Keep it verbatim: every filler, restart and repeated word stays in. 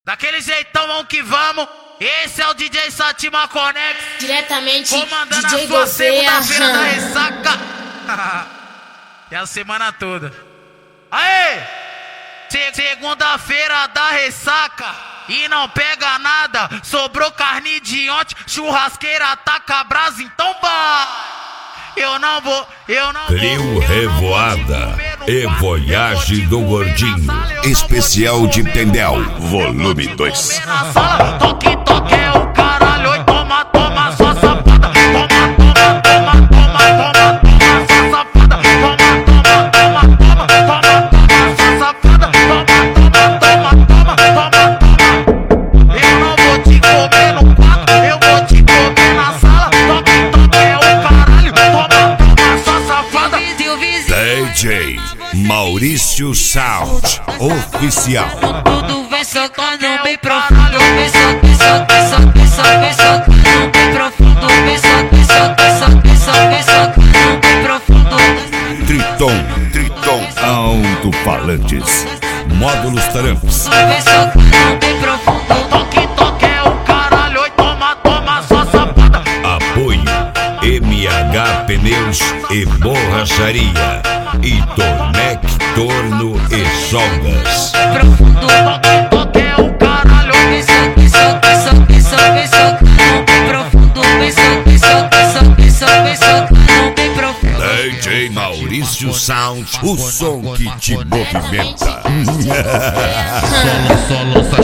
Daquele jeitão, vamos que vamos. Esse é o D J Satima Conex, diretamente comandando D J a sua Gouveia. segunda-feira da ressaca. É a semana toda. Aê! Se segunda-feira da ressaca e não pega nada. Sobrou carne de ontem, churrasqueira taca brasa, então vai. Eu não vou, eu não Trio vou. Revoada e Voyage do Gordinho. Especial de Tendel, volume dois. Na sala, toque, toque é o caralho. Oi, toma, toma, sua safada. Toma, toma, toma, toma, toma, toma, sua safada. Toma, toma, toma, toma, toma, toma, sua safada. Toma, toma, toma, toma, toma, toma. Eu não vou te comer no quarto, eu vou te comer na sala. Toque, toque é o caralho. Toma, toma, sua safada. D J Maurício Sound Oficial. Tudo vem socando bem profundo, vem socando, vem socando, vem socando, vem socando bem profundo, vem socando, vem socando, vem socando, vem socando bem profundo. Triton, Triton Alto-Falantes, módulos Taramps. Vem socando bem profundo. Toque, toque é o caralho. Oi, toma, toma, sua safada. Apoio M H Pneus e Borracharia e Tornec Torno e Soldas. Profundo, Toque, toque é o caralho. vem socando, vem socando, vem socando, vem socando bem profundo, vem socando, vem socando, vem socando, vem socando bem profundo. D J Maurício Sound, o som que te movimenta. Solo, solo,